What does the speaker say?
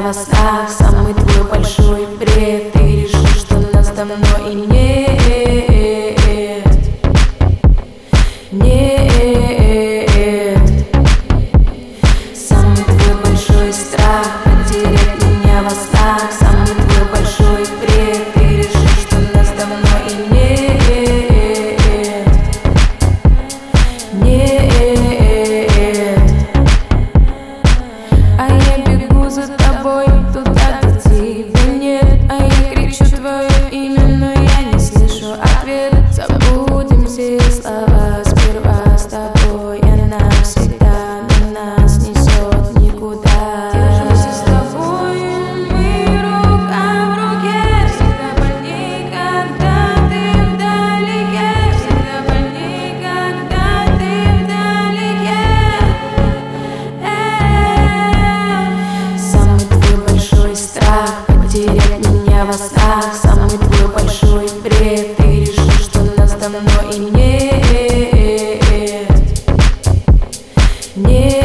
во снах. Самый твой большой бред. Ты решил, что нас давно и нет. Самый твой большой страх потерять меня во снах. Самый твой большой бред. Ты решил, что нас давно и нет. А я бегу за тобой туда, где тебя нет. А я кричу твое имя, но я не слышу ответ. Забудем все слова сперва с тобой. Она всегда на нас несет никуда. Держимся с тобой, мы рука в руке. Всегда больней, когда ты вдалеке. Всегда больней, когда ты вдалеке. Самый твой большой страх потерять меня во снах. Самый твой большой бред. Ты решил, что нас давно и нет.